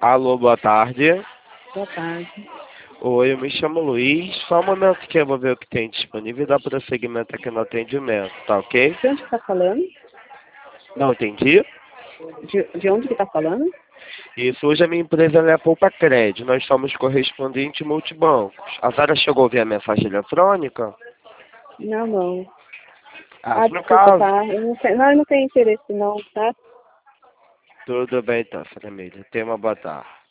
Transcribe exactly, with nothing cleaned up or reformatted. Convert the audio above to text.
Alô, boa tarde. Boa tarde. Oi, eu me chamo Luiz. Só um momento que eu vou ver o que tem disponível e dar prosseguimento aqui no atendimento, tá ok? De onde que está falando? Não entendi? De, de onde que está falando? Isso, hoje a minha empresa ela é a Poupa Cred. Nós somos correspondente multibancos. A senhora chegou a ver a mensagem eletrônica? Não, não. Ah, Ah, no desculpa, caso... tá? Eu não, sei, não, eu não tenho interesse não, tá? Tudo bem então, senhora Emília. Tenha uma boa tarde.